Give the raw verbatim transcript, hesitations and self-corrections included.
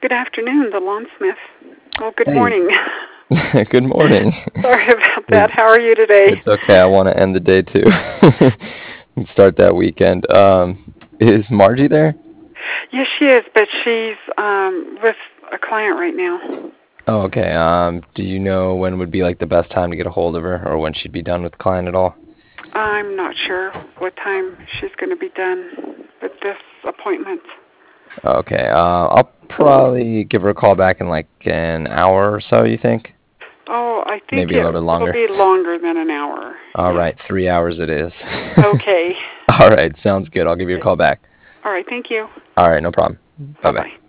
Good afternoon, the locksmith. Oh, good Hey, morning. good morning. Sorry about that. Is How are you today? It's okay. I want to end the day too and start that weekend. Um, is Margie there? Yes, she is, but she's um with a client right now. Oh, okay. Um, do you know when would be like the best time to get a hold of her, or when she'd be done with the client at all? I'm not sure what time she's going to be done with this appointment. Okay. Uh, I'll probably give her a call back in like an hour or so, you think? Oh, I think Maybe a it little bit will longer. be longer than an hour. All Yeah. right, three hours it is. Okay. All right, sounds good. I'll give you a Okay. call back. All right. Thank you. All right, no problem. Bye bye. Bye-bye.